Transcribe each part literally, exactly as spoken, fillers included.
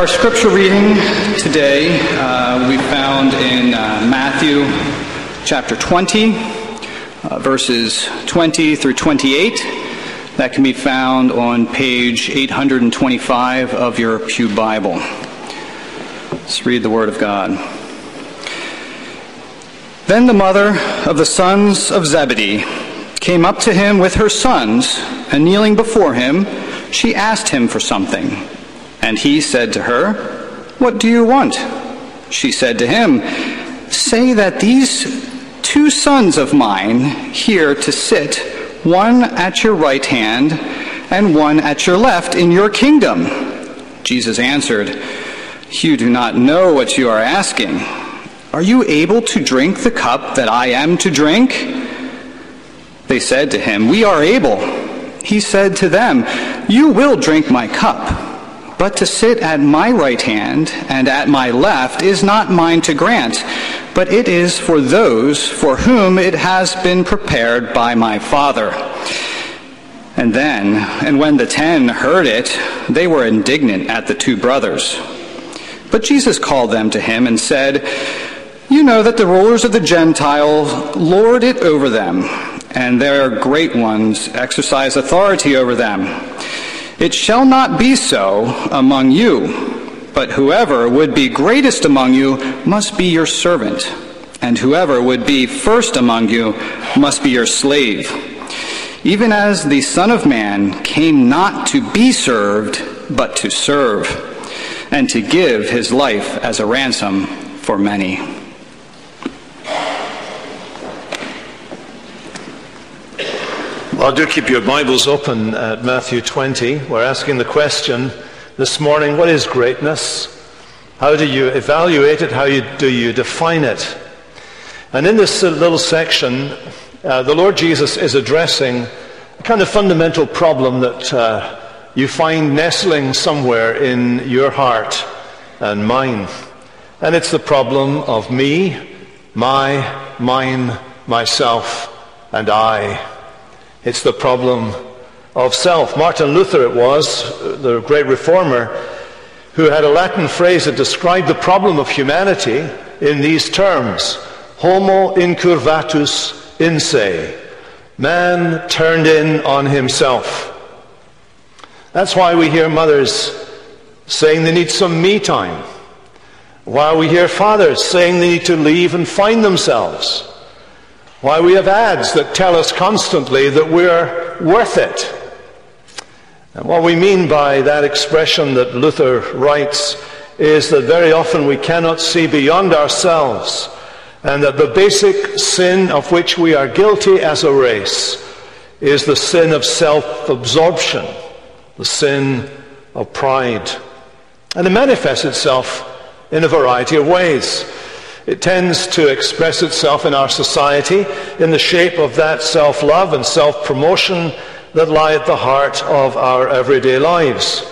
Our scripture reading today uh, we found in uh, Matthew chapter twenty, uh, verses twenty through twenty-eight. That can be found on page eight hundred twenty-five of your Pew Bible. Let's read the Word of God. Then the mother of the sons of Zebedee came up to him with her sons, and kneeling before him, she asked him for something. And he said to her, "What do you want?" She said to him, "Say that these two sons of mine here to sit, one at your right hand and one at your left in your kingdom." Jesus answered, "You do not know what you are asking. Are you able to drink the cup that I am to drink?" They said to him, "We are able." He said to them, "You will drink my cup. But to sit at my right hand and at my left is not mine to grant, but it is for those for whom it has been prepared by my Father." And then, and when the ten heard it, they were indignant at the two brothers. But Jesus called them to him and said, "You know that the rulers of the Gentiles lord it over them, and their great ones exercise authority over them. It shall not be so among you, but whoever would be greatest among you must be your servant, and whoever would be first among you must be your slave. Even as the Son of Man came not to be served, but to serve, and to give his life as a ransom for many." Well, do keep your Bibles open at Matthew twenty. We're asking the question this morning, what is greatness? How do you evaluate it? How do you define it? And in this little section, uh, the Lord Jesus is addressing a kind of fundamental problem that uh, you find nestling somewhere in your heart and mine. And it's the problem of me, my, mine, myself, and I. It's the problem of self. Martin Luther it was, the great reformer, who had a Latin phrase that described the problem of humanity in these terms: homo incurvatus in se. Man turned in on himself. That's why we hear mothers saying they need some me time. Why we hear fathers saying they need to leave and find themselves. Why we have ads that tell us constantly that we're worth it. And what we mean by that expression that Luther writes is that very often we cannot see beyond ourselves, and that the basic sin of which we are guilty as a race is the sin of self-absorption, the sin of pride. And it manifests itself in a variety of ways. It tends to express itself in our society in the shape of that self-love and self-promotion that lie at the heart of our everyday lives.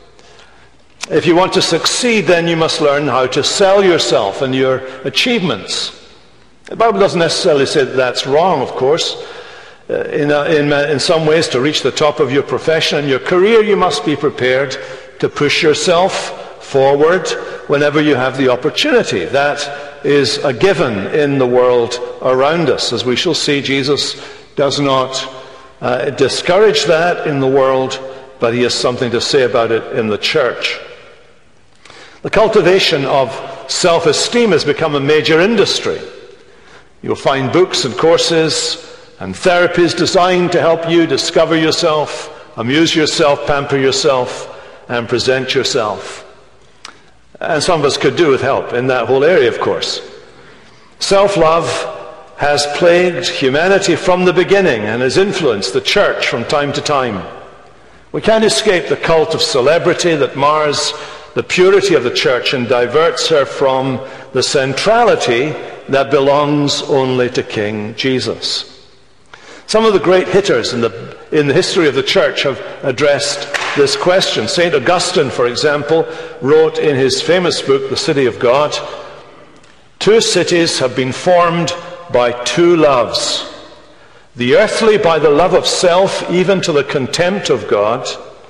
If you want to succeed, then you must learn how to sell yourself and your achievements. The Bible doesn't necessarily say that that's wrong, of course. Uh, in, a, in, in some ways, to reach the top of your profession and your career, you must be prepared to push yourself forward whenever you have the opportunity. That is a given in the world around us. As we shall see, Jesus does not uh, discourage that in the world, but he has something to say about it in the church. The cultivation of self-esteem has become a major industry. You'll find books and courses and therapies designed to help you discover yourself, amuse yourself, pamper yourself, and present yourself. And some of us could do with help in that whole area, of course. Self-love has plagued humanity from the beginning and has influenced the church from time to time. We can't escape the cult of celebrity that mars the purity of the church and diverts her from the centrality that belongs only to King Jesus. Some of the great hitters in the, in the history of the church have addressed this question. Saint Augustine, for example, wrote in his famous book, The City of God, "Two cities have been formed by two loves. The earthly by the love of self, even to the contempt of God,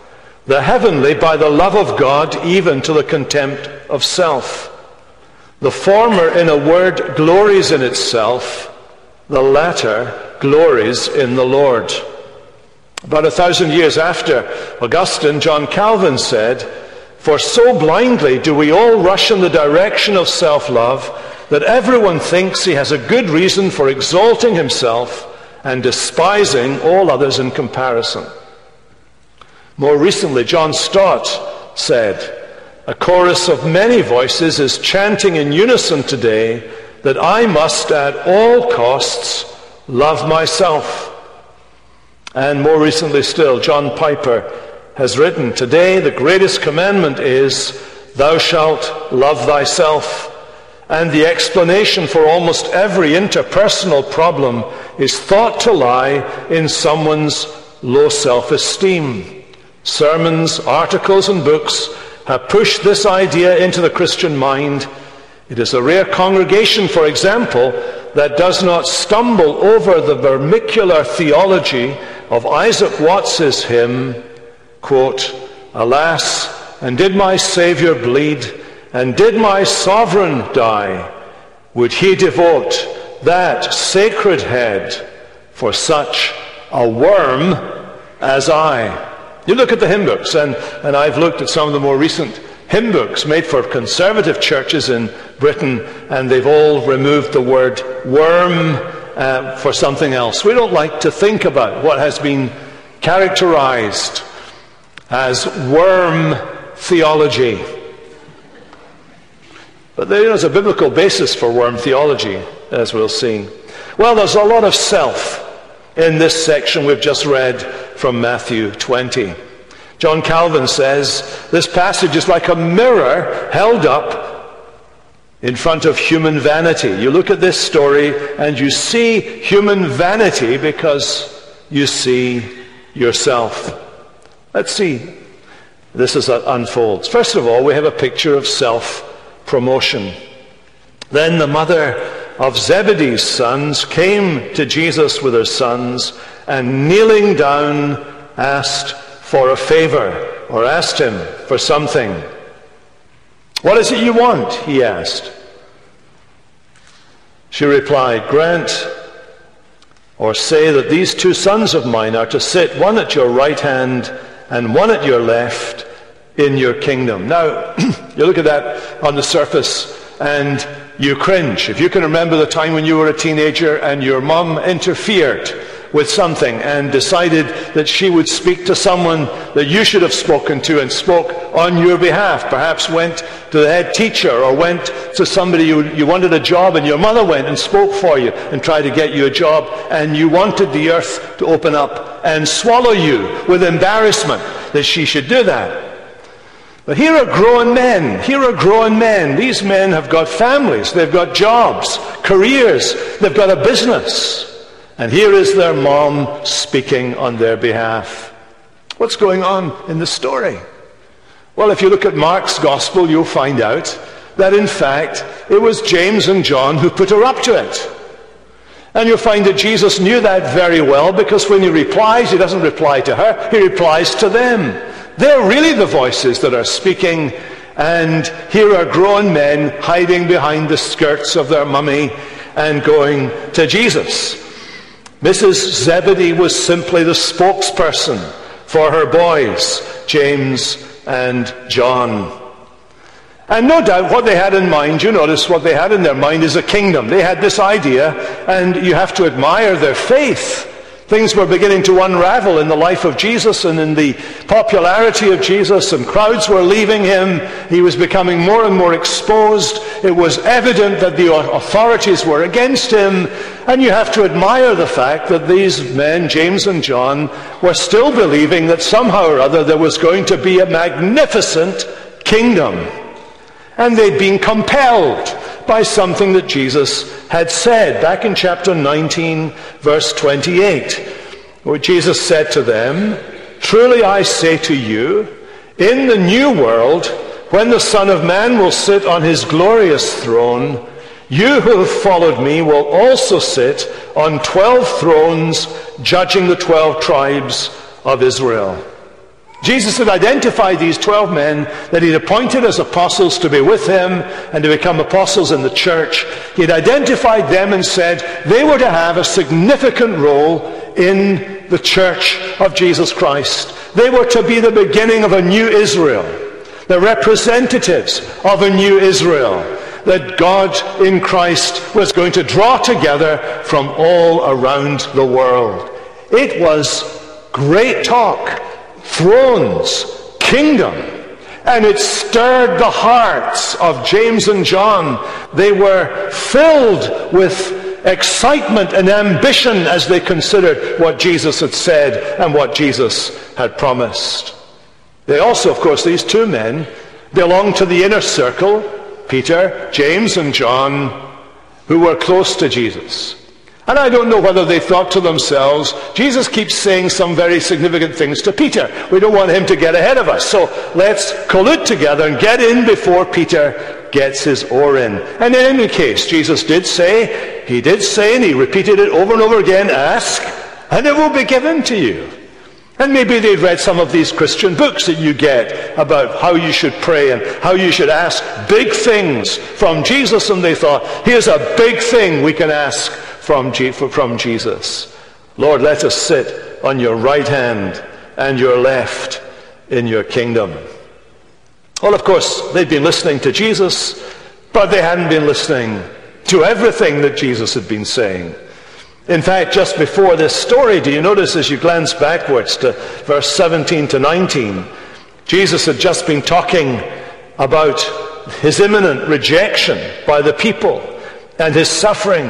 the heavenly by the love of God, even to the contempt of self. The former, in a word, glories in itself, the latter glories in the Lord. About a thousand years after Augustine, John Calvin said, "For so blindly do we all rush in the direction of self-love that everyone thinks he has a good reason for exalting himself and despising all others in comparison." More recently, John Stott said, "A chorus of many voices is chanting in unison today that I must at all costs love myself." And more recently still, John Piper has written, "Today the greatest commandment is, thou shalt love thyself." And the explanation for almost every interpersonal problem is thought to lie in someone's low self-esteem. Sermons, articles, and books have pushed this idea into the Christian mind. It is a rare congregation, for example, that does not stumble over the vermicular theology of Isaac Watts's hymn, quote, "Alas, and did my Savior bleed, and did my sovereign die, would he devote that sacred head for such a worm as I?" You look at the hymn books, and, and I've looked at some of the more recent hymn books made for conservative churches in Britain, and they've all removed the word worm uh, for something else. We don't like to think about what has been characterized as worm theology. But there is a biblical basis for worm theology, as we'll see. Well, there's a lot of self in this section we've just read from Matthew twenty. John Calvin says, this passage is like a mirror held up in front of human vanity. You look at this story and you see human vanity because you see yourself. Let's see this as it unfolds. First of all, we have a picture of self-promotion. Then the mother of Zebedee's sons came to Jesus with her sons, and kneeling down asked for a favor, or asked him for something. "What is it you want?" he asked. She replied, "Grant or say that these two sons of mine are to sit, one at your right hand and one at your left, in your kingdom." Now, you look at that on the surface and you cringe. If you can remember the time when you were a teenager and your mum interfered with something and decided that she would speak to someone that you should have spoken to and spoke on your behalf, perhaps went to the head teacher or went to somebody you, you wanted a job, and your mother went and spoke for you and tried to get you a job, and you wanted the earth to open up and swallow you with embarrassment that she should do that. But here are grown men. Here are grown men. These men have got families. They've got jobs, careers. They've got a business. And here is their mom speaking on their behalf. What's going on in the story? Well, if you look at Mark's gospel, you'll find out that in fact it was James and John who put her up to it. And you'll find that Jesus knew that very well, because when he replies, he doesn't reply to her, he replies to them. They're really the voices that are speaking, and here are grown men hiding behind the skirts of their mummy and going to Jesus. Missus Zebedee was simply the spokesperson for her boys, James and John. And no doubt what they had in mind, you notice what they had in their mind is a kingdom. They had this idea, and you have to admire their faith. Things were beginning to unravel in the life of Jesus and in the popularity of Jesus, and crowds were leaving him. He was becoming more and more exposed. It was evident that the authorities were against him. And you have to admire the fact that these men, James and John, were still believing that somehow or other there was going to be a magnificent kingdom. And they'd been compelled by something that Jesus had said back in chapter nineteen, verse twenty-eight, where Jesus said to them, "Truly I say to you, in the new world, when the Son of Man will sit on his glorious throne, you who have followed me will also sit on twelve thrones, judging the twelve tribes of Israel." Jesus had identified these twelve men that he'd appointed as apostles to be with him and to become apostles in the church. He had identified them and said they were to have a significant role in the church of Jesus Christ. They were to be the beginning of a new Israel, the representatives of a new Israel that God in Christ was going to draw together from all around the world. It was great talk. Thrones, kingdom, and it stirred the hearts of James and John. They were filled with excitement and ambition as they considered what Jesus had said and what Jesus had promised. They also, of course, these two men belonged to the inner circle, Peter, James, and John, who were close to Jesus. And I don't know whether they thought to themselves, Jesus keeps saying some very significant things to Peter. We don't want him to get ahead of us. So let's collude together and get in before Peter gets his oar in. And in any case, Jesus did say, he did say, and he repeated it over and over again, ask, and it will be given to you. And maybe they'd read some of these Christian books that you get about how you should pray and how you should ask big things from Jesus. And they thought, here's a big thing we can ask From, G- from Jesus. Lord, let us sit on your right hand and your left in your kingdom. Well, of course, they'd been listening to Jesus, but they hadn't been listening to everything that Jesus had been saying. In fact, just before this story, do you notice as you glance backwards to verse seventeen to nineteen, Jesus had just been talking about his imminent rejection by the people and his suffering.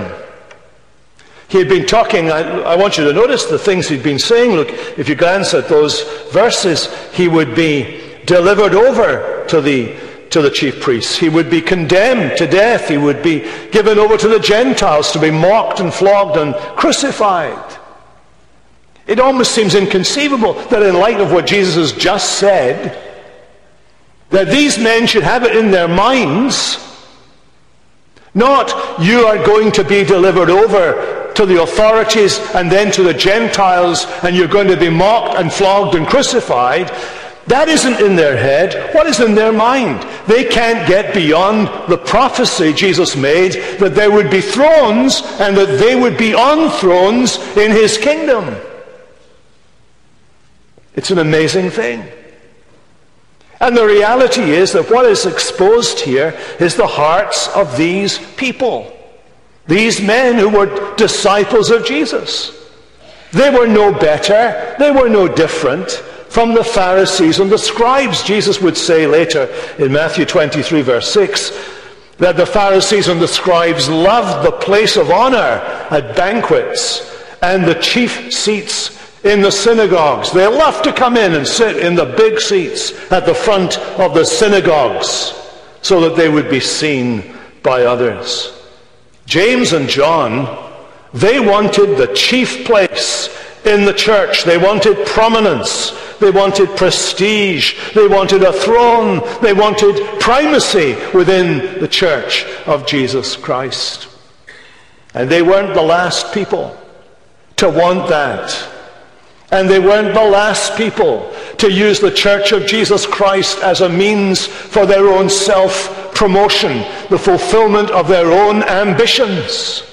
He had been talking, I, I want you to notice the things he'd been saying. Look, if you glance at those verses, he would be delivered over to the, to the chief priests. He would be condemned to death. He would be given over to the Gentiles to be mocked and flogged and crucified. It almost seems inconceivable that in light of what Jesus has just said, that these men should have it in their minds, not you are going to be delivered over to the authorities and then to the Gentiles, and you're going to be mocked and flogged and crucified. That isn't in their head. What is in their mind? They can't get beyond the prophecy Jesus made that there would be thrones and that they would be on thrones in his kingdom. It's an amazing thing. And the reality is that what is exposed here is the hearts of these people. These men who were disciples of Jesus. They were no better, they were no different from the Pharisees and the scribes. Jesus would say later in Matthew twenty-three verse six that the Pharisees and the scribes loved the place of honor at banquets and the chief seats in the synagogues. They loved to come in and sit in the big seats at the front of the synagogues so that they would be seen by others. James and John, they wanted the chief place in the church. They wanted prominence. They wanted prestige. They wanted a throne. They wanted primacy within the church of Jesus Christ. And they weren't the last people to want that. And they weren't the last people to use the church of Jesus Christ as a means for their own self-promotion, the fulfillment of their own ambitions.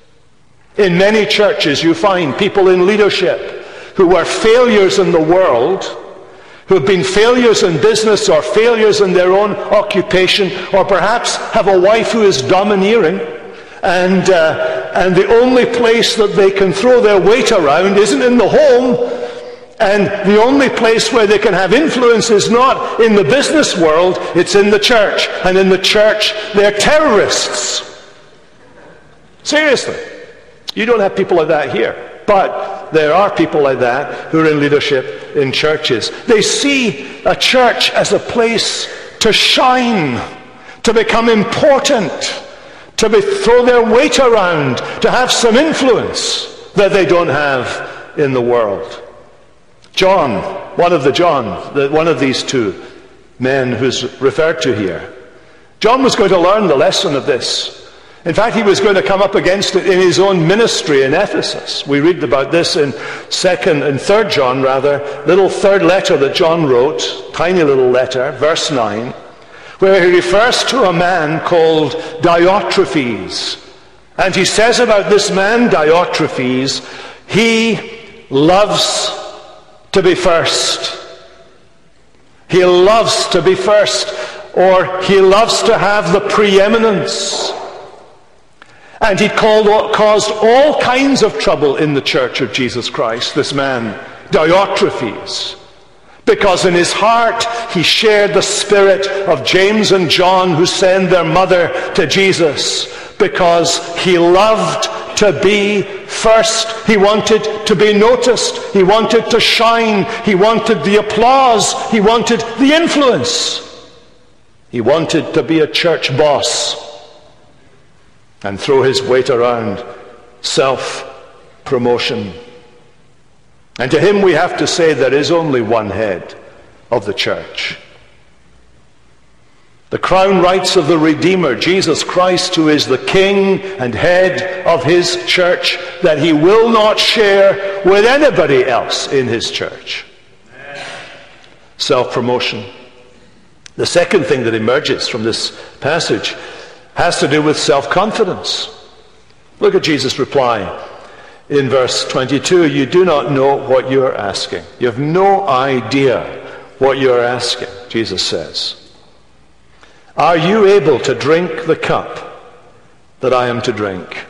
In many churches you find people in leadership who were failures in the world, who have been failures in business or failures in their own occupation, or perhaps have a wife who is domineering, and uh, and the only place that they can throw their weight around isn't in the home, and the only place where they can have influence is not in the business world, it's in the church. And in the church, they're terrorists. Seriously. You don't have people like that here, but there are people like that who are in leadership in churches. They see a church as a place to shine, to become important, to be, throw their weight around, to have some influence that they don't have in the world. John, one of the John, the, one of these two men who's referred to here, John was going to learn the lesson of this. In fact, he was going to come up against it in his own ministry in Ephesus. We read about this in second and third John, rather, little third letter that John wrote, tiny little letter, verse nine, where he refers to a man called Diotrephes. And he says about this man, Diotrephes, he loves to be first. He loves to be first, or he loves to have the preeminence. And he called, caused all kinds of trouble in the church of Jesus Christ, this man, Diotrephes, because in his heart he shared the spirit of James and John, who send their mother to Jesus, because he loved to be first. He wanted to be noticed. He wanted to shine. He wanted the applause. He wanted the influence. He wanted to be a church boss and throw his weight around, self-promotion. And to him we have to say there is only one head of the church. The crown rights of the Redeemer, Jesus Christ, who is the King and head of his church, that he will not share with anybody else in his church. Self-promotion. The second thing that emerges from this passage has to do with self-confidence. Look at Jesus' reply in verse twenty-two. You do not know what you are asking. You have no idea what you are asking, Jesus says. Are you able to drink the cup that I am to drink?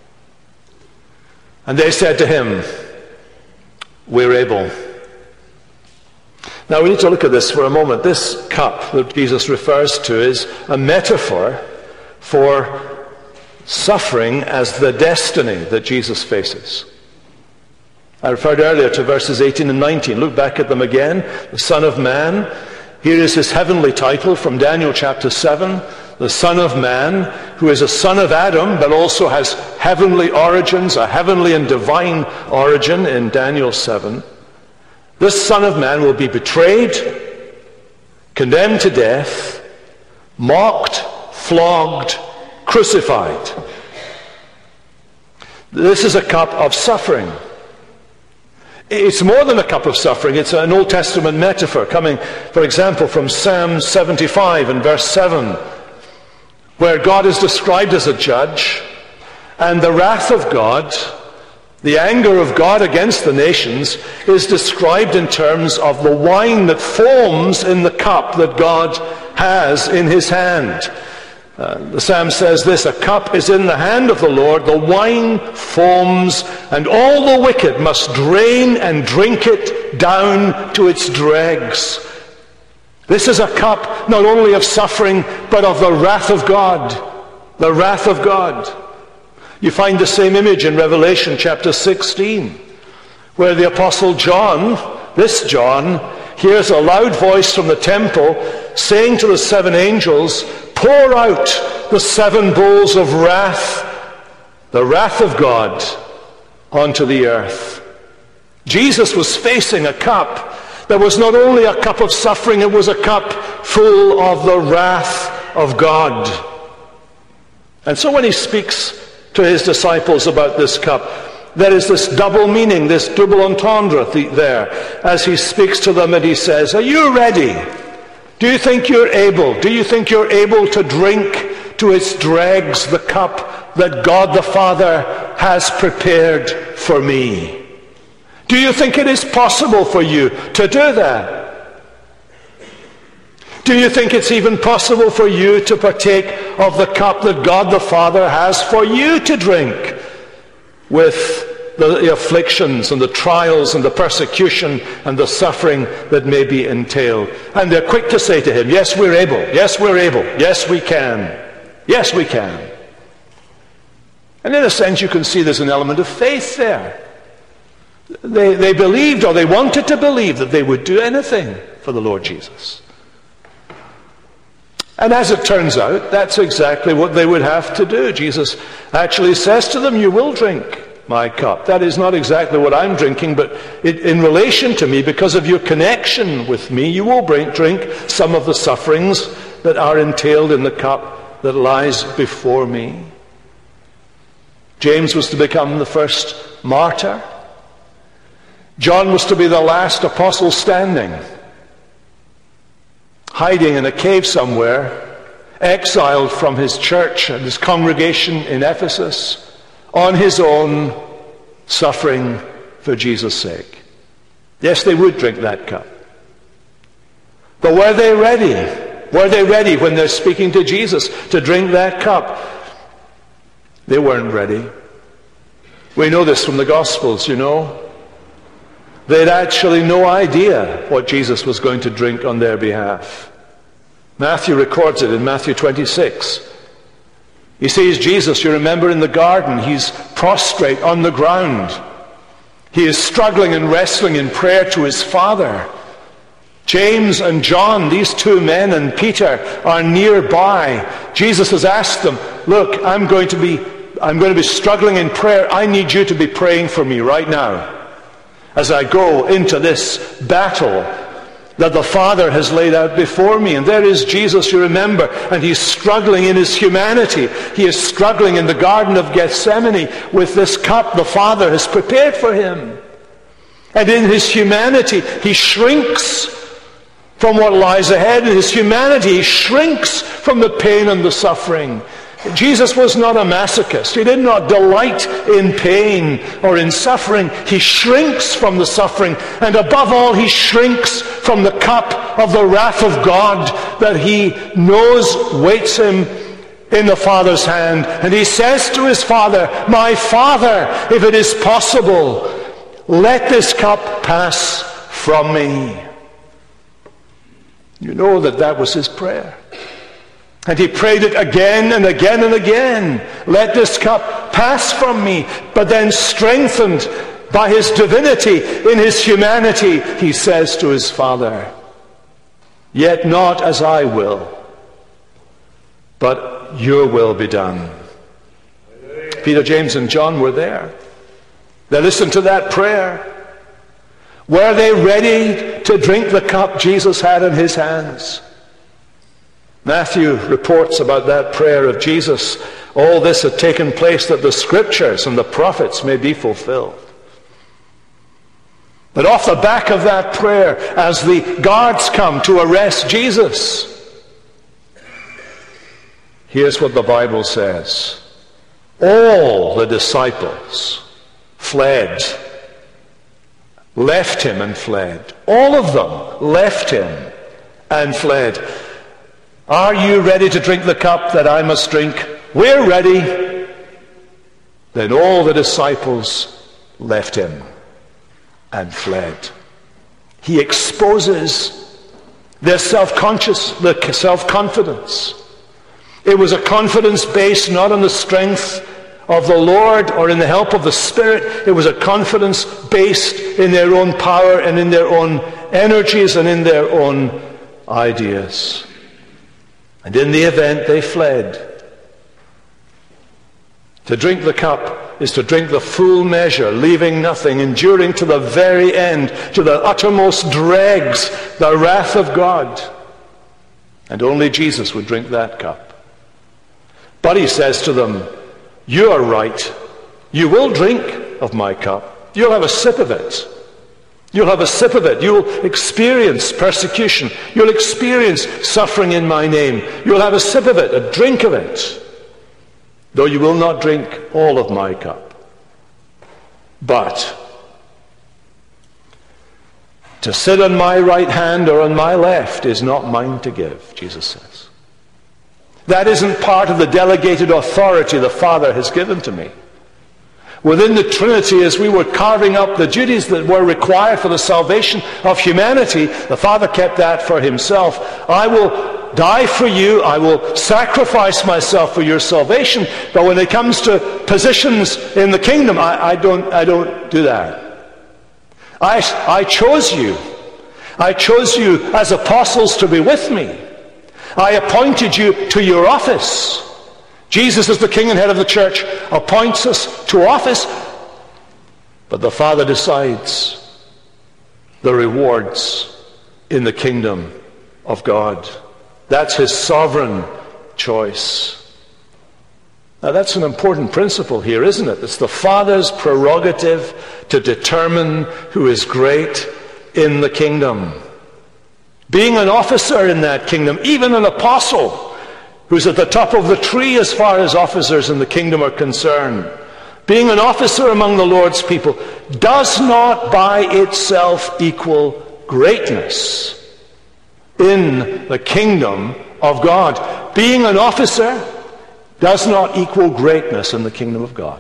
And they said to him, we're able. Now we need to look at this for a moment. This cup that Jesus refers to is a metaphor for suffering as the destiny that Jesus faces. I referred earlier to verses eighteen and nineteen. Look back at them again. The Son of Man. Here is his heavenly title from Daniel chapter seven. The Son of Man, who is a son of Adam, but also has heavenly origins, a heavenly and divine origin in Daniel seven. This Son of Man will be betrayed, condemned to death, mocked, flogged, crucified. This is a cup of suffering. It's more than a cup of suffering. It's an Old Testament metaphor coming, for example, from Psalm seventy-five and verse seven, where God is described as a judge, and the wrath of God, the anger of God against the nations, is described in terms of the wine that foams in the cup that God has in his hand. Uh, the psalm says this, a cup is in the hand of the Lord, the wine foams, and all the wicked must drain and drink it down to its dregs. This is a cup not only of suffering, but of the wrath of God. The wrath of God. You find the same image in Revelation chapter sixteen, where the Apostle John, this John, hears a loud voice from the temple saying to the seven angels, pour out the seven bowls of wrath, the wrath of God, onto the earth. Jesus was facing a cup that was not only a cup of suffering, it was a cup full of the wrath of God. And so when he speaks to his disciples about this cup, there is this double meaning, this double entendre there, as he speaks to them and he says, are you ready? Do you think you're able? Do you think you're able to drink to its dregs the cup that God the Father has prepared for me? Do you think it is possible for you to do that? Do you think it's even possible for you to partake of the cup that God the Father has for you to drink, with the afflictions and the trials and the persecution and the suffering that may be entailed? And they're quick to say to him, yes, we're able. Yes, we're able. Yes, we can. Yes, we can. And in a sense, you can see there's an element of faith there. They, they believed, or they wanted to believe, that they would do anything for the Lord Jesus. And as it turns out, that's exactly what they would have to do. Jesus actually says to them, you will drink my cup. That is not exactly what I'm drinking, but it, in relation to me, because of your connection with me, you will bring, drink some of the sufferings that are entailed in the cup that lies before me. James was to become the first martyr. John was to be the last apostle standing, hiding in a cave somewhere, exiled from his church and his congregation in Ephesus, on his own, suffering for Jesus' sake. Yes, they would drink that cup. But were they ready? Were they ready when they're speaking to Jesus to drink that cup? They weren't ready. We know this from the Gospels, you know. They had actually no idea what Jesus was going to drink on their behalf. Matthew records it in Matthew twenty-six. He sees Jesus, you remember, in the garden. He's prostrate on the ground. He is struggling and wrestling in prayer to his Father. James and John, these two men, and Peter are nearby. Jesus has asked them, look, I'm going to be, I'm going to be struggling in prayer. I need you to be praying for me right now as I go into this battle that the Father has laid out before me. And there is Jesus, you remember, and he's struggling in his humanity. He is struggling in the Garden of Gethsemane with this cup the Father has prepared for him. And in his humanity, he shrinks from what lies ahead. In his humanity, he shrinks from the pain and the suffering. Jesus was not a masochist. He did not delight in pain or in suffering. He shrinks from the suffering. And above all, he shrinks from the cup of the wrath of God that he knows waits him in the Father's hand. And he says to his Father, my Father, if it is possible, let this cup pass from me. You know that that was his prayer. And he prayed it again and again and again. Let this cup pass from me. But then, strengthened by his divinity in his humanity, he says to his Father, yet not as I will, but your will be done. Peter, James, and John were there. They listened to that prayer. Were they ready to drink the cup Jesus had in his hands? Matthew reports about that prayer of Jesus. All this had taken place that the scriptures and the prophets may be fulfilled. But off the back of that prayer, as the guards come to arrest Jesus, here's what the Bible says. All the disciples fled, left him and fled. All of them left him and fled. Are you ready to drink the cup that I must drink? We're ready. Then all the disciples left him and fled. He exposes their self-conscious, their self-confidence. It was a confidence based not on the strength of the Lord or in the help of the Spirit. It was a confidence based in their own power and in their own energies and in their own ideas. And in the event, they fled. To drink the cup is to drink the full measure, leaving nothing, enduring to the very end, to the uttermost dregs, the wrath of God. And only Jesus would drink that cup. But he says to them, you are right. You will drink of my cup. You'll have a sip of it. You'll have a sip of it. You'll experience persecution. You'll experience suffering in my name. You'll have a sip of it, a drink of it, though you will not drink all of my cup. But to sit on my right hand or on my left is not mine to give, Jesus says. That isn't part of the delegated authority the Father has given to me. Within the Trinity, as we were carving up the duties that were required for the salvation of humanity, the Father kept that for himself. I will die for you. I will sacrifice myself for your salvation. But when it comes to positions in the kingdom, I, I don't, I don't do that. I, I chose you. I chose you as apostles to be with me. I appointed you to your office. Jesus, as the king and head of the church, appoints us to office, but the Father decides the rewards in the kingdom of God. That's his sovereign choice. Now that's an important principle here, isn't it? It's the Father's prerogative to determine who is great in the kingdom. Being an officer in that kingdom, even an apostle who's at the top of the tree as far as officers in the kingdom are concerned, being an officer among the Lord's people does not by itself equal greatness in the kingdom of God. Being an officer does not equal greatness in the kingdom of God.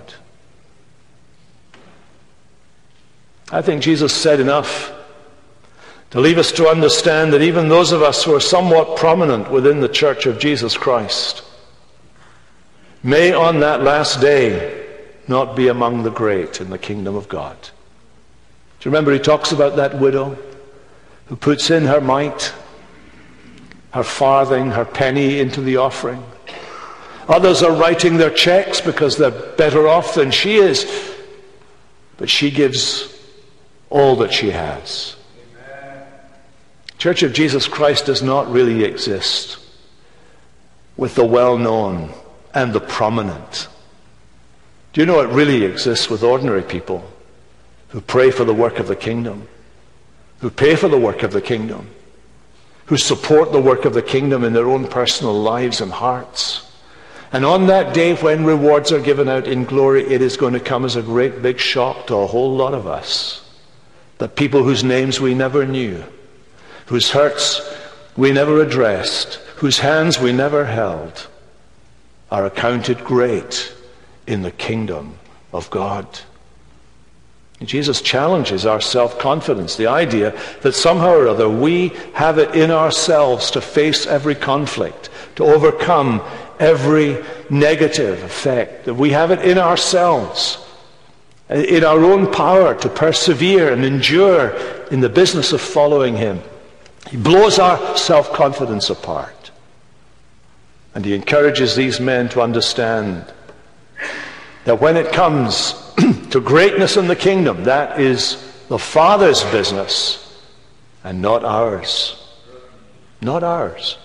I think Jesus said enough to leave us to understand that even those of us who are somewhat prominent within the Church of Jesus Christ may on that last day not be among the great in the kingdom of God. Do you remember he talks about that widow who puts in her mite, her farthing, her penny into the offering? Others are writing their checks because they're better off than she is, but she gives all that she has. Amen. Church of Jesus Christ does not really exist with the well-known and the prominent. Do you know it really exists with ordinary people who pray for the work of the kingdom, who pay for the work of the kingdom, who support the work of the kingdom in their own personal lives and hearts. And on that day when rewards are given out in glory, it is going to come as a great big shock to a whole lot of us that people whose names we never knew, whose hurts we never addressed, whose hands we never held, are accounted great in the kingdom of God. Jesus challenges our self-confidence, the idea that somehow or other we have it in ourselves to face every conflict, to overcome every negative effect, that we have it in ourselves, in our own power to persevere and endure in the business of following him. He blows our self-confidence apart. And he encourages these men to understand that when it comes to greatness in the kingdom, that is the Father's business and not ours. Not ours.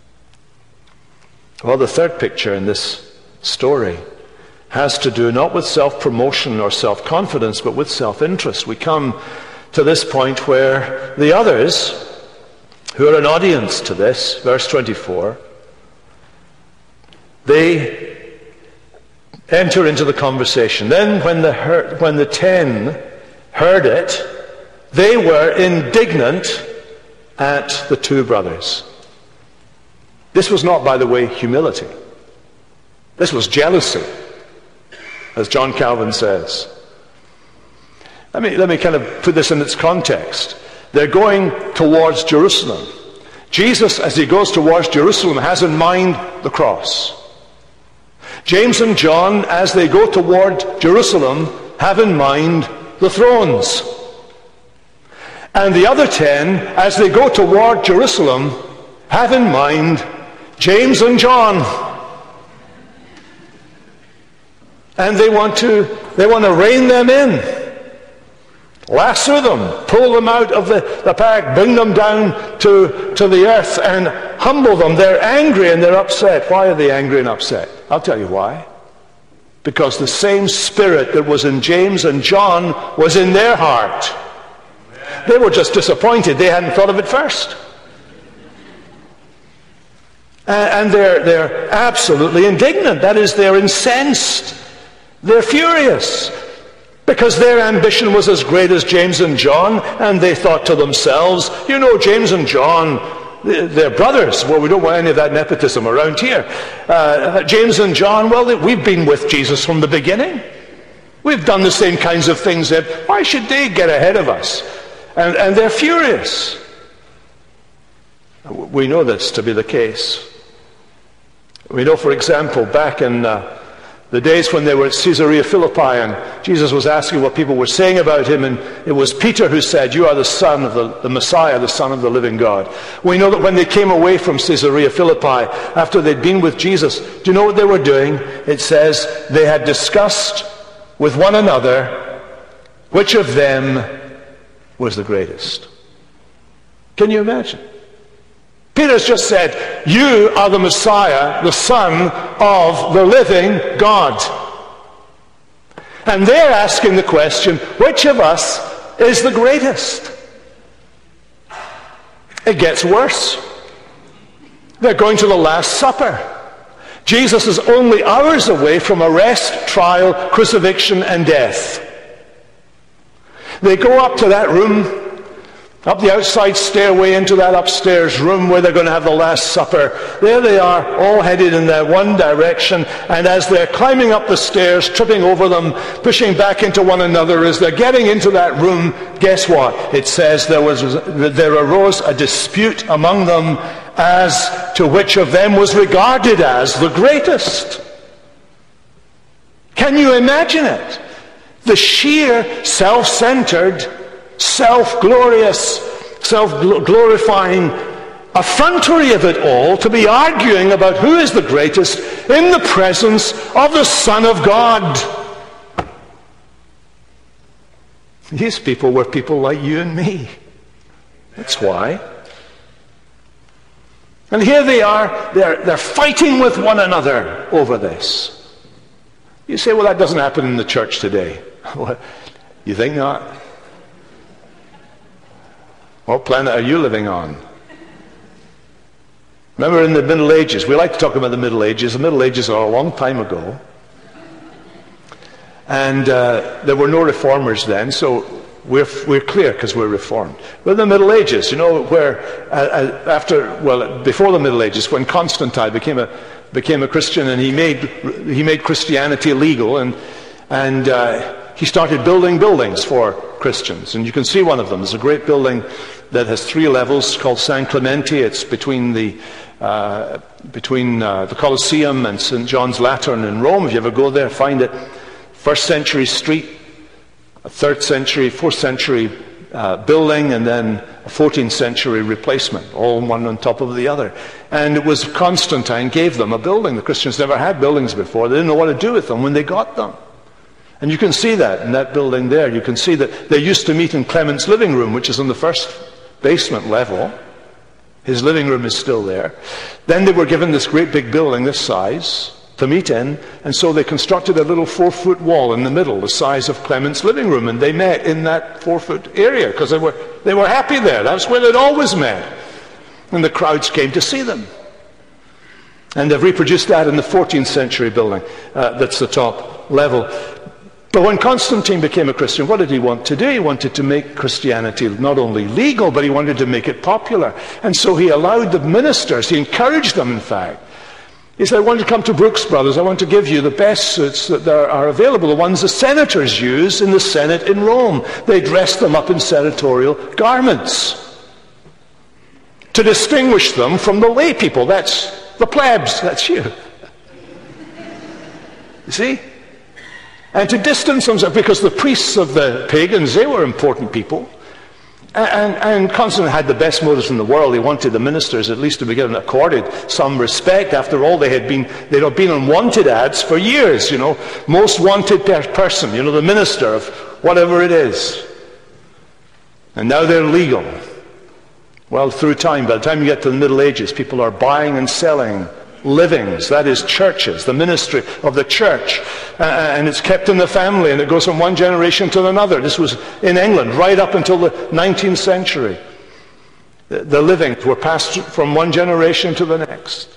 Well, the third picture in this story has to do not with self-promotion or self-confidence, but with self-interest. We come to this point where the others, who are an audience to this, verse twenty-four, they enter into the conversation. Then when the, heard, when the ten heard it, they were indignant at the two brothers. This was not, by the way, humility. This was jealousy, as John Calvin says. Let me, let me kind of put this in its context. They're going towards Jerusalem. Jesus, as he goes towards Jerusalem, has in mind the cross. James and John, as they go toward Jerusalem, have in mind the thrones. And the other ten, as they go toward Jerusalem, have in mind James and John. And they want to, they want to rein them in, lasso them, pull them out of the, the pack, bring them down to, to the earth and humble them. They're angry and they're upset. Why are they angry and upset? I'll tell you why. Because the same spirit that was in James and John was in their heart. They were just disappointed. They hadn't thought of it first. And they're, they're absolutely indignant. That is, they're incensed. They're furious. Because their ambition was as great as James and John, and they thought to themselves, you know, James and John, they're brothers. Well, we don't want any of that nepotism around here. Uh, James and John, well, we've been with Jesus from the beginning. We've done the same kinds of things. That why should they get ahead of us? And, and they're furious. We know this to be the case. We know, for example, back in uh, the days when they were at Caesarea Philippi and Jesus was asking what people were saying about him, and it was Peter who said, you are the Son of the, the Messiah, the Son of the living God. We know that when they came away from Caesarea Philippi, after they'd been with Jesus, do you know what they were doing? It says they had discussed with one another which of them was the greatest. Can you imagine? Peter's just said, you are the Messiah, the Son of the living God. And they're asking the question, which of us is the greatest? It gets worse. They're going to the Last Supper. Jesus is only hours away from arrest, trial, crucifixion, and death. They go up to that room, up the outside stairway into that upstairs room where they're going to have the Last Supper. There they are, all headed in that one direction. And as they're climbing up the stairs, tripping over them, pushing back into one another, as they're getting into that room, guess what? It says there was there arose a dispute among them as to which of them was regarded as the greatest. Can you imagine it? The sheer self-centered, self-glorious, self-glorifying effrontery of it all, to be arguing about who is the greatest in the presence of the Son of God. These people were people like you and me. That's why. And here they are, they're, they're fighting with one another over this. You say, well, that doesn't happen in the church today. You think not? What planet are you living on? Remember in the Middle Ages, we like to talk about the Middle Ages. The Middle Ages are a long time ago. And uh, there were no reformers then, so we're, we're clear because we're reformed. But in the Middle Ages, you know, where uh, after, well, before the Middle Ages, when Constantine became a became a Christian and he made he made Christianity legal, and and uh, he started building buildings for Christians. And you can see one of them. There's a great building that has three levels called San Clemente. It's between the uh, between uh, the Colosseum and Saint John's Lateran in Rome. If you ever go there, find it. First century street, a third century, fourth century uh, building, and then a fourteenth century replacement, all one on top of the other. And it was Constantine gave them a building. The Christians never had buildings before. They didn't know what to do with them when they got them. And you can see that in that building there. You can see that they used to meet in Clement's living room, which is on the first basement level. His living room is still there. Then they were given this great big building this size to meet in, and so they constructed a little four-foot wall in the middle, the size of Clement's living room, and they met in that four-foot area because they were they were happy there. That's where they'd always met. And the crowds came to see them. And they've reproduced that in the fourteenth century building. Uh, that's the top level. But when Constantine became a Christian, what did he want to do? He wanted to make Christianity not only legal, but he wanted to make it popular. And so he allowed the ministers, he encouraged them, in fact. He said, I want you to come to Brooks Brothers. I want to give you the best suits that there are available, the ones the senators use in the Senate in Rome. They dressed them up in senatorial garments to distinguish them from the lay people. That's the plebs. That's you. You see? And to distance themselves, because the priests of the pagans, they were important people. And, and Constantine had the best motives in the world. He wanted the ministers at least to be given accorded some respect. After all, they had been they'd have been on wanted ads for years, you know. Most wanted per person, you know, the minister of whatever it is. And now they're legal. Well, through time, by the time you get to the Middle Ages, people are buying and selling livings, that is churches, the ministry of the church, uh, and it's kept in the family, and it goes from one generation to another. This was in England right up until the nineteenth century. The, the livings were passed from one generation to the next.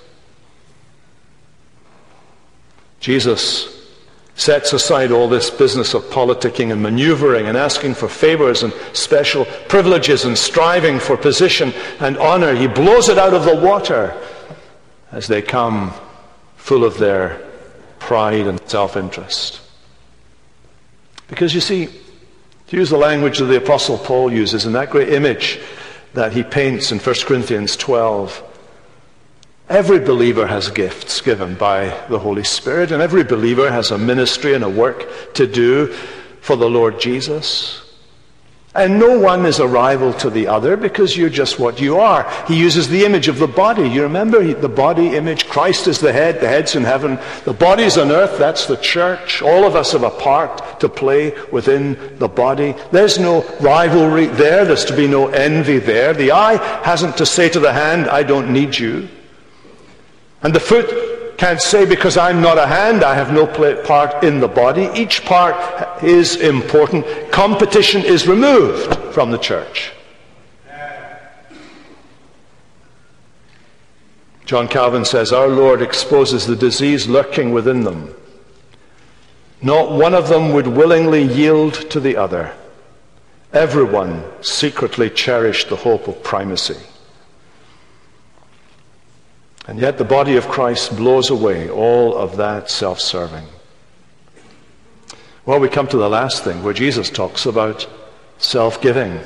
Jesus sets aside all this business of politicking and maneuvering and asking for favors and special privileges and striving for position and honor. He blows it out of the water as they come full of their pride and self-interest. Because you see, to use the language that the Apostle Paul uses in that great image that he paints in First Corinthians twelve, every believer has gifts given by the Holy Spirit, and every believer has a ministry and a work to do for the Lord Jesus. And no one is a rival to the other because you're just what you are. He uses the image of the body. You remember the body image? Christ is the head, the head's in heaven. The body's on earth, that's the church. All of us have a part to play within the body. There's no rivalry there. There's to be no envy there. The eye hasn't to say to the hand, I don't need you. And the foot can't say, because I'm not a hand, I have no part in the body. Each part is important. Competition is removed from the church. John Calvin says, our Lord exposes the disease lurking within them. Not one of them would willingly yield to the other. Everyone secretly cherished the hope of primacy. And yet the body of Christ blows away all of that self-serving. Well, we come to the last thing, where Jesus talks about self-giving.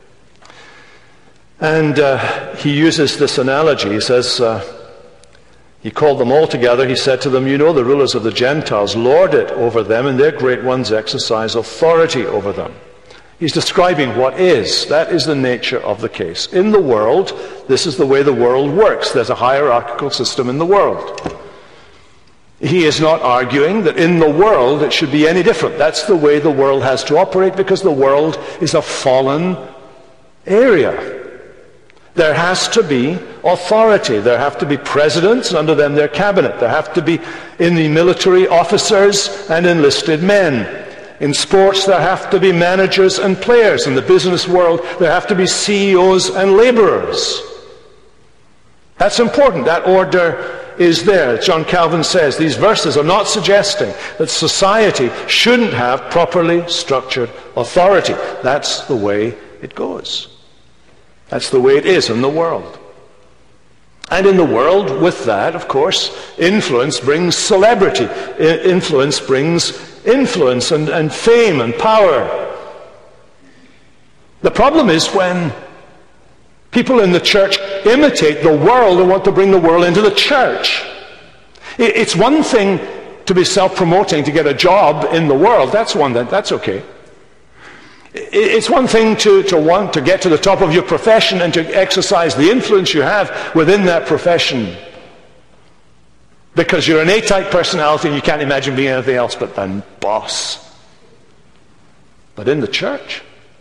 And uh, he uses this analogy. He says, uh, he called them all together. He said to them, you know, the rulers of the Gentiles lord it over them, and their great ones exercise authority over them. He's describing what is. That is the nature of the case. In the world, this is the way the world works. There's a hierarchical system in the world. He is not arguing that in the world it should be any different. That's the way the world has to operate, because the world is a fallen area. There has to be authority. There have to be presidents, and under them their cabinet. There have to be in the military officers and enlisted men. In sports, there have to be managers and players. In the business world, there have to be C E Os and laborers. That's important. That order is there. John Calvin says these verses are not suggesting that society shouldn't have properly structured authority. That's the way it goes. That's the way it is in the world. And in the world, with that, of course, influence brings celebrity. I- influence brings influence and, and fame and power. The problem is when people in the church imitate the world and want to bring the world into the church. It, it's one thing to be self-promoting to get a job in the world. That's one that that's okay. It, it's one thing to, to want to get to the top of your profession and to exercise the influence you have within that profession, because you're an A-type personality and you can't imagine being anything else but the boss. But in the church,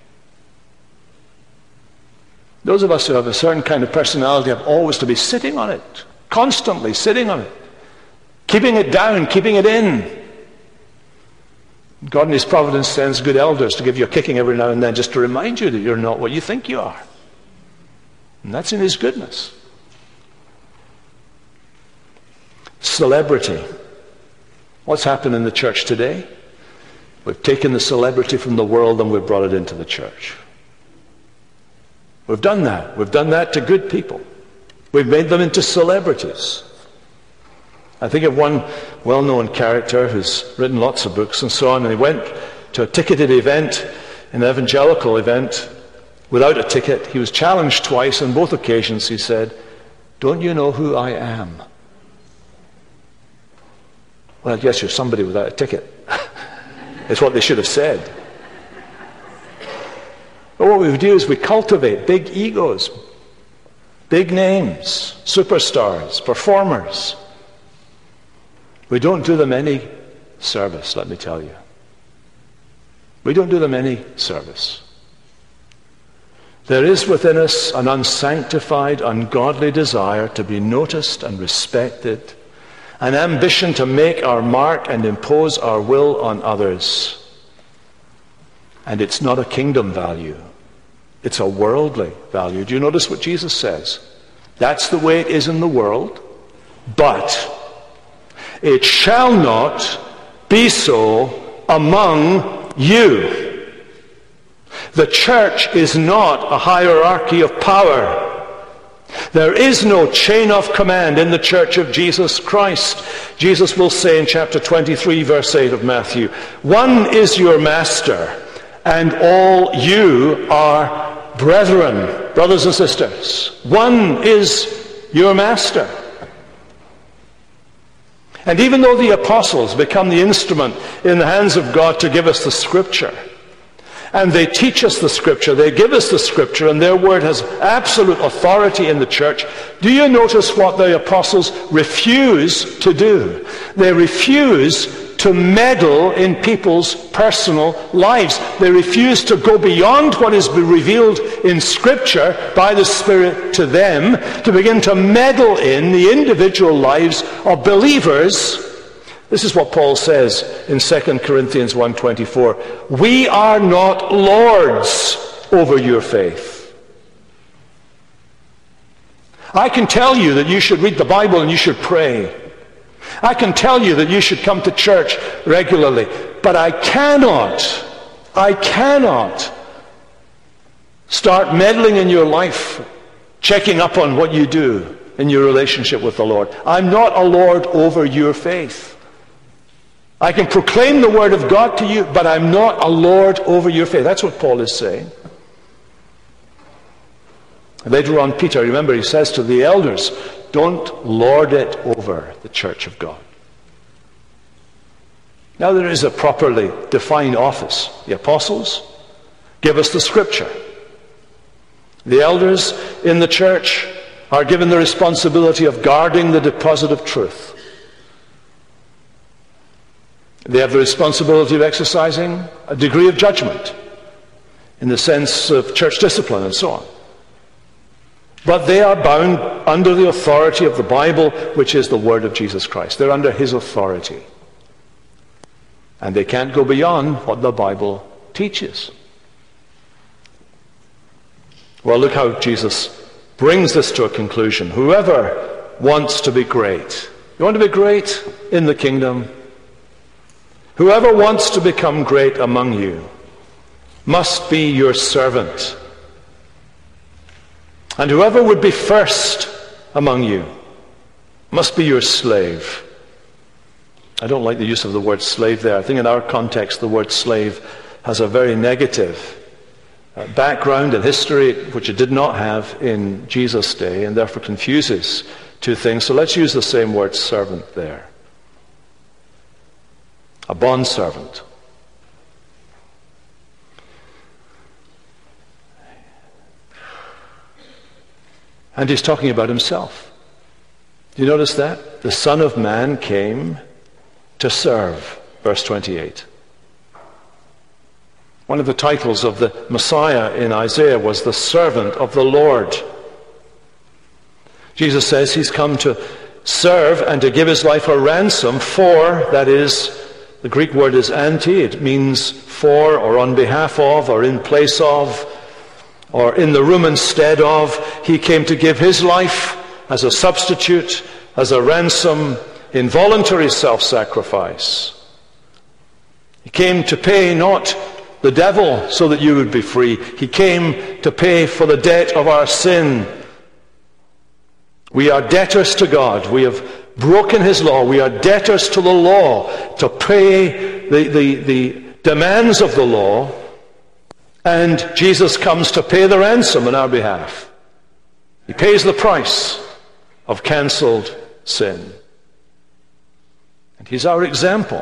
those of us who have a certain kind of personality have always to be sitting on it, constantly sitting on it, keeping it down, keeping it in. God in His providence sends good elders to give you a kicking every now and then, just to remind you that you're not what you think you are. And that's in His goodness. Celebrity. What's happened in the church today? We've taken the celebrity from the world and we've brought it into the church. We've done that. We've done that to good people. We've made them into celebrities. I think of one well-known character who's written lots of books and so on, and he went to a ticketed event, an evangelical event, without a ticket. He was challenged twice. On both occasions he said, "Don't you know who I am?" Well, yes, you're somebody without a ticket. It's what they should have said. But what we do is we cultivate big egos, big names, superstars, performers. We don't do them any service, let me tell you. We don't do them any service. There is within us an unsanctified, ungodly desire to be noticed and respected, an ambition to make our mark and impose our will on others. And it's not a kingdom value. It's a worldly value. Do you notice what Jesus says? That's the way it is in the world, but it shall not be so among you. The church is not a hierarchy of power. There is no chain of command in the church of Jesus Christ. Jesus will say in chapter twenty-three, verse eight of Matthew, "One is your master, and all you are brethren," brothers and sisters. One is your master. And even though the apostles become the instrument in the hands of God to give us the scripture, and they teach us the Scripture, they give us the Scripture, and their word has absolute authority in the church, do you notice what the apostles refuse to do? They refuse to meddle in people's personal lives. They refuse to go beyond what is revealed in Scripture by the Spirit to them, to begin to meddle in the individual lives of believers. This is what Paul says in Second Corinthians one twenty-four. We are not lords over your faith. I can tell you that you should read the Bible and you should pray. I can tell you that you should come to church regularly, but I cannot, I cannot start meddling in your life, checking up on what you do in your relationship with the Lord. I'm not a lord over your faith. I can proclaim the word of God to you, but I'm not a lord over your faith. That's what Paul is saying. Later on, Peter, remember, he says to the elders, don't lord it over the church of God. Now there is a properly defined office. The apostles give us the Scripture. The elders in the church are given the responsibility of guarding the deposit of truth. They have the responsibility of exercising a degree of judgment in the sense of church discipline and so on. But they are bound under the authority of the Bible, which is the Word of Jesus Christ. They're under His authority. And they can't go beyond what the Bible teaches. Well, look how Jesus brings this to a conclusion. Whoever wants to be great, you want to be great in the kingdom? Whoever wants to become great among you must be your servant. And whoever would be first among you must be your slave. I don't like the use of the word slave there. I think in our context the word slave has a very negative uh, background and history which it did not have in Jesus' day, and therefore confuses two things. So let's use the same word servant there. A bondservant. And he's talking about himself. Do you notice that? The Son of Man came to serve. Verse twenty-eight. One of the titles of the Messiah in Isaiah was the servant of the Lord. Jesus says he's come to serve and to give his life a ransom for, that is, the Greek word is anti, it means for or on behalf of or in place of or in the room instead of. He came to give his life as a substitute, as a ransom, in voluntary self-sacrifice. He came to pay not the devil so that you would be free. He came to pay for the debt of our sin. We are debtors to God. We have broken his law. We are debtors to the law to pay the, the, the demands of the law. And Jesus comes to pay the ransom on our behalf. He pays the price of cancelled sin. And he's our example.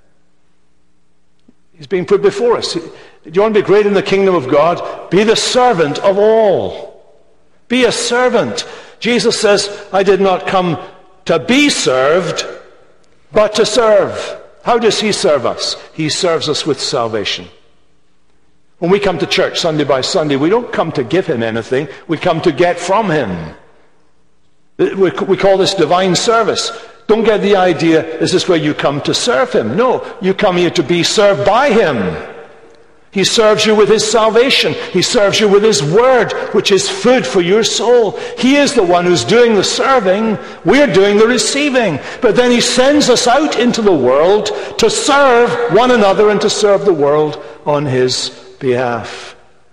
He's being put before us. Do you want to be great in the kingdom of God? Be the servant of all. Be a servant. Jesus says, I did not come to be served, but to serve. How does he serve us? He serves us with salvation. When we come to church Sunday by Sunday, we don't come to give him anything. We come to get from him. We call this divine service. Don't get the idea, is this where you come to serve him? No, you come here to be served by him. He serves you with his salvation. He serves you with his word, which is food for your soul. He is the one who's doing the serving. We're doing the receiving. But then he sends us out into the world to serve one another and to serve the world on his behalf.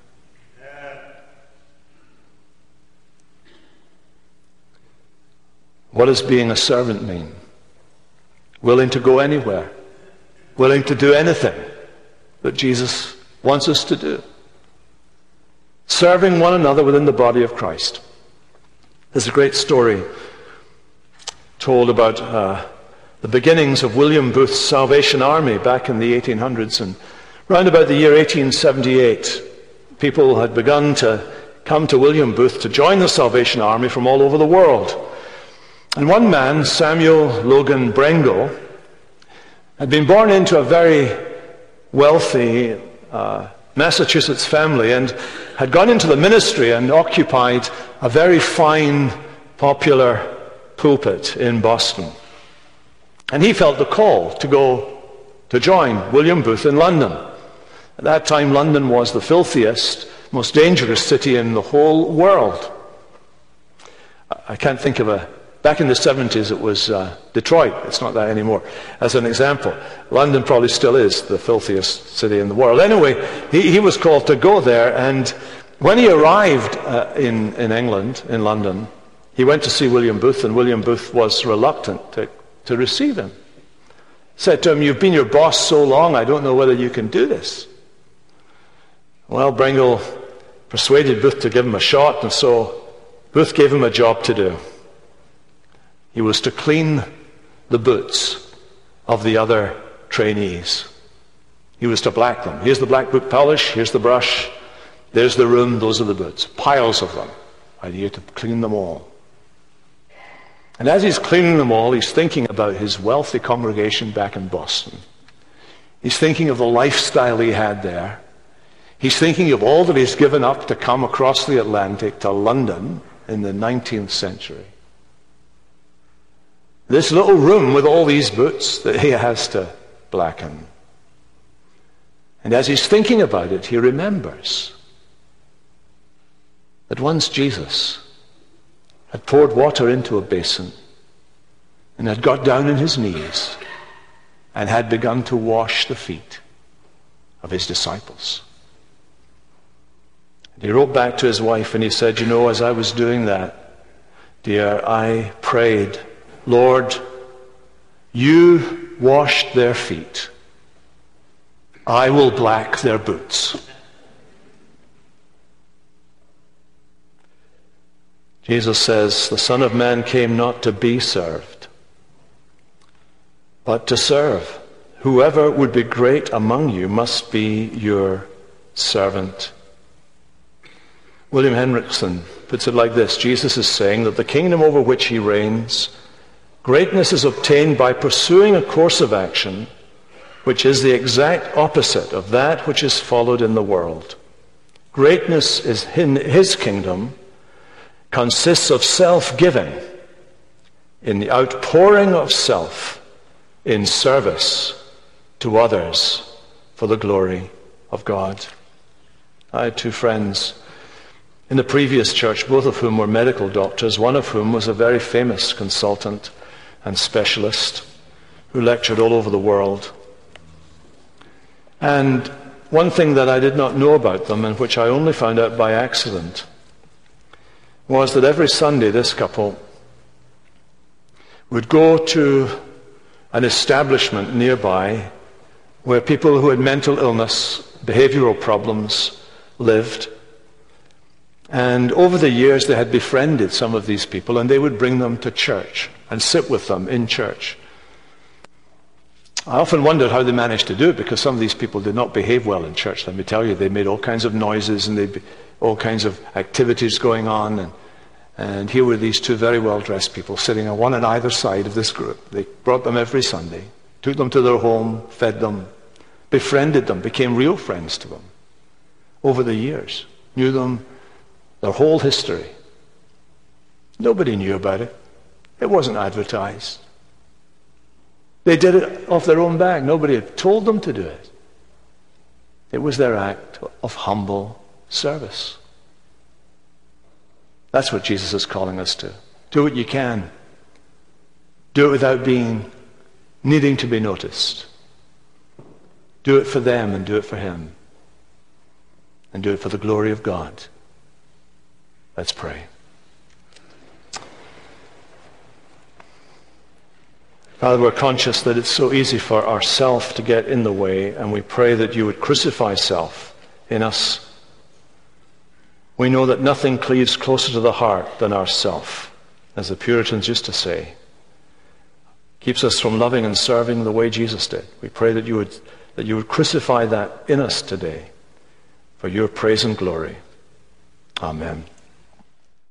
What does being a servant mean? Willing to go anywhere. Willing to do anything that Jesus wants us to do. Serving one another within the body of Christ. There's a great story told about uh, the beginnings of William Booth's Salvation Army back in the eighteen hundreds. And Round about the year eighteen seventy-eight, people had begun to come to William Booth to join the Salvation Army from all over the world. And one man, Samuel Logan Brengle, had been born into a very wealthy uh, Massachusetts family and had gone into the ministry and occupied a very fine, popular pulpit in Boston. And he felt the call to go to join William Booth in London. At that time, London was the filthiest, most dangerous city in the whole world. I can't think of a... Back in the seventies, it was uh, Detroit. It's not that anymore. As an example, London probably still is the filthiest city in the world. Anyway, he, he was called to go there, and when he arrived uh, in, in England, in London, he went to see William Booth, and William Booth was reluctant to, to receive him. Said to him, "You've been your boss so long, I don't know whether you can do this." Well, Brengle persuaded Booth to give him a shot, and so Booth gave him a job to do. He was to clean the boots of the other trainees. He was to black them. Here's the black boot polish, here's the brush, there's the room, those are the boots. Piles of them. I need to clean them all. And as he's cleaning them all, he's thinking about his wealthy congregation back in Boston. He's thinking of the lifestyle he had there. He's thinking of all that he's given up to come across the Atlantic to London in the nineteenth century. This little room with all these boots that he has to blacken. And as he's thinking about it, he remembers that once Jesus had poured water into a basin and had got down on his knees and had begun to wash the feet of his disciples. And he wrote back to his wife and he said, "You know, as I was doing that, dear, I prayed, Lord, you washed their feet. I will black their boots." Jesus says, "The Son of Man came not to be served, but to serve. Whoever would be great among you must be your servant." William Hendrickson puts it like this. Jesus is saying that the kingdom over which he reigns, greatness is obtained by pursuing a course of action which is the exact opposite of that which is followed in the world. Greatness is in his kingdom consists of self-giving, in the outpouring of self in service to others for the glory of God. I had two friends in the previous church, both of whom were medical doctors, one of whom was a very famous consultant and specialist who lectured all over the world. And one thing that I did not know about them, and which I only found out by accident, was that every Sunday this couple would go to an establishment nearby where people who had mental illness, behavioral problems, lived. And over the years they had befriended some of these people, and they would bring them to church and sit with them in church. I often wondered how they managed to do it, because some of these people did not behave well in church. Let me tell you, they made all kinds of noises and they all kinds of activities going on. And, and here were these two very well-dressed people sitting on one on either side of this group. They brought them every Sunday, took them to their home, fed them, befriended them, became real friends to them over the years, knew them, their whole history. Nobody knew about it. It wasn't advertised. They did it off their own back. Nobody had told them to do it. It was their act of humble service. That's what Jesus is calling us to. Do what you can. Do it without being, needing to be noticed. Do it for them and do it for him. And do it for the glory of God. Let's pray. Father, we're conscious that it's so easy for ourself to get in the way, and we pray that you would crucify self in us. We know that nothing cleaves closer to the heart than ourself, as the Puritans used to say. Keeps us from loving and serving the way Jesus did. We pray that you would that you would crucify that in us today for your praise and glory. Amen.